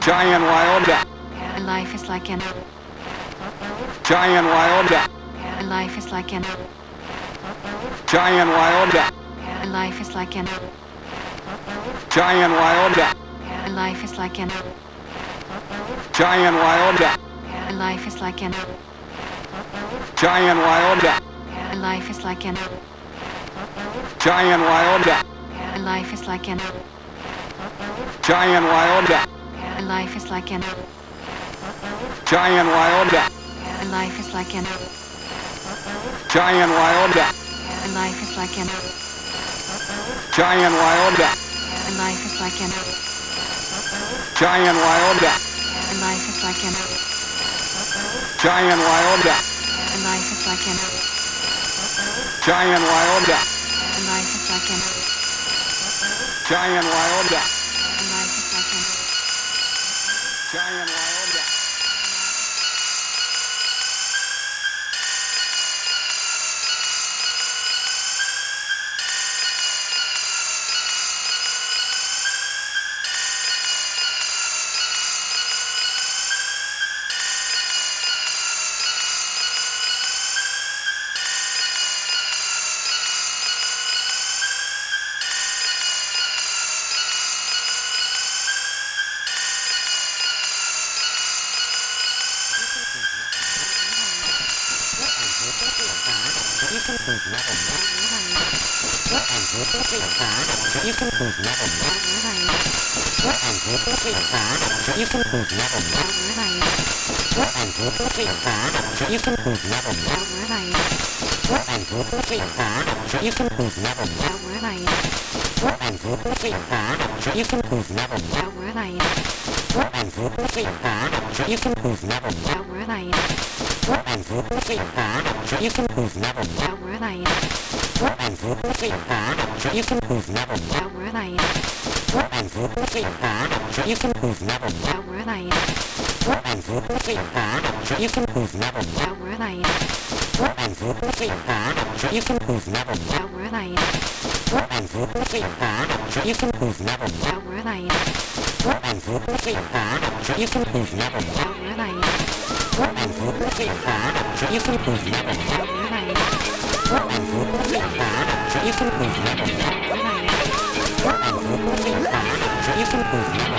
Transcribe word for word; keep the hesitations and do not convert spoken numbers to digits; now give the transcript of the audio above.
Giant wild duck. Life is like an Giant wild duck. life is like an Giant wild duck. life is like an Giant wild duck. life is like an Giant wild duck. life is like an Giant wild duck. life is like an Giant wild duck. life is like an Giant wild duck. life is like an Giant wild duck. life is like an Giant wild duck. life is like an Giant wild duck. life is like an Giant wild duck. life is like an Giant wild duck. life is like an Giant wild duck. life is like an Giant wild duck. life is like an Giant wild duck. You can